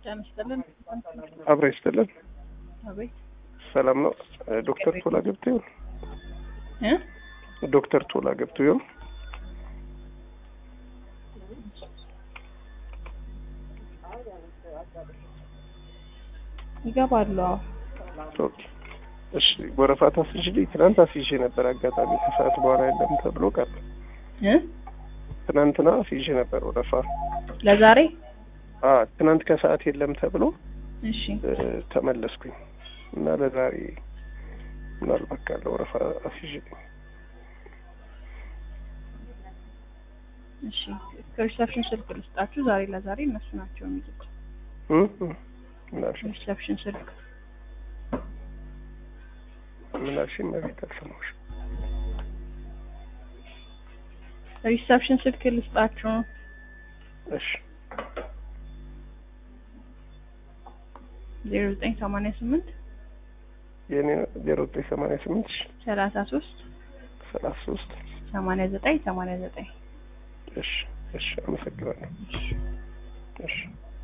ጤና ይስጥልን። አብረ ይስጥልን። አቤት። ሰላም ነው። ዶክተር ቶላ ገብቶ ይሁን? ዶክተር ቶላ ገብቶ ይሁን? ይገባሉ። ኦኬ እሺ። ወረፋ ታስይዥልኝ። ትናንት አስይዤ ነበር፣ አጋጣሚ ከሰዓት በኋላ የለም ተብሎ ቀረ። ትናንትና አስይዤ ነበር ወረፋ ለዛሬ። ትናንት ከሰዓት የለም ተብሎ እሺ ተመለስኩኝ እና ለዛሬ ምናልባት ካለ ወረፋ አስይዥልኝ። እሺ ከሪሰፕሽን ስልክ ልስጣችሁ። ዛሬ ለዛሬ እነሱ ናቸው የሚሉት። ሪሰፕሽን ስልክ ምናልሽ መቤት አልሰማሁሽ። ሪሰፕሽን ስልክ ልስጣችሁ። እሺ 0988 የኔ 0988 33 89 89። እሺ አመሰግናለሁ። እሺ